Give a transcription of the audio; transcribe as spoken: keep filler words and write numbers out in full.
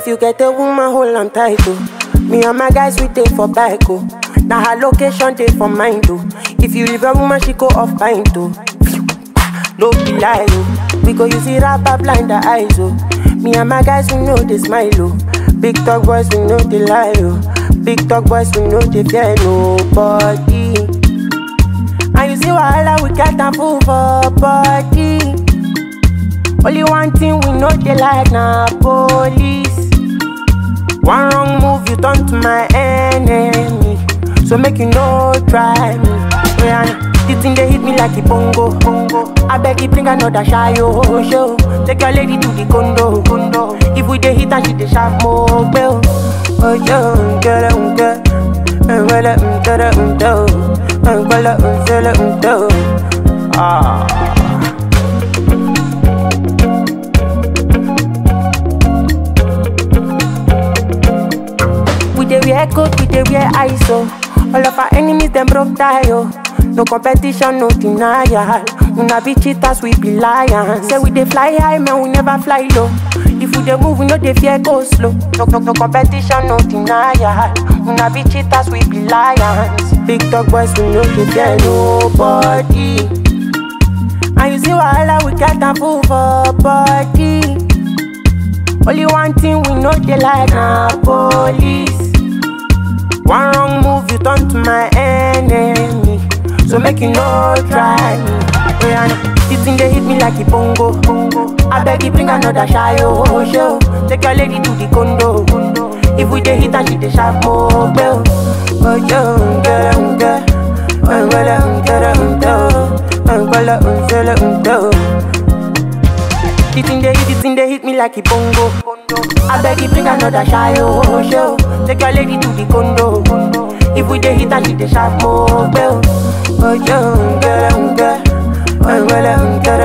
you get a woman, hold on tight, oh. Me and my guys, we take for bike, oh. Now her location, take for mine, oh. If you leave a woman, she go off pint, oh. No be lie, oh. We go use it rapper blind the eyes, oh. Me and my guys, we know they smile, oh. Big talk boys, we know they lie, oh. Big talk boys, we know they fear nobody. And you see wahala, we got a fool for body. Only one thing we know they like, na police. One wrong move, you turn to my enemy. So make you no try me. Yeah, this thing they hit me like a bongo, bongo. I beg you bring another shy, oh, show. Take your lady to the condo, condo. If we dey hit and she dey sharp more, bell. Oh, yo, get it, get it. Well, I'm get it, do. Well, I'm feel it, do. Ah. We dey wear coat, we dey wear I S O. All of our enemies them broke tie, oh. No competition, no denial. We not be cheaters, we be lions. Say we dey fly high, man, we never fly low. If we dey move, we know they fear go slow. No, no, no competition, no denial. We not be cheaters, we be lions. Big talk boys, we know they fear nobody. And you see wahala, we got a fool for body. Only one thing we know they like, na police. One wrong move, you turn to my enemy. So make you no try me. Yeah, this thing they hit me like a bongo, bongo. I beg you bring another shy, oh, show. Take your lady to the condo, condo. If we dey hit and she dey sharp more, bell. Oh, yo, get it, get it. Oh, well, I'm get it, do. Oh, well, I'm feel it, do. This thing they hit, this thing they hit me like a bongo. I beg you bring another shy, oh, show. Take your lady to the condo, condo. If we dey hit and she dey sharp more, bell. Oh, yo, get it, get it. Oh, well, I'm get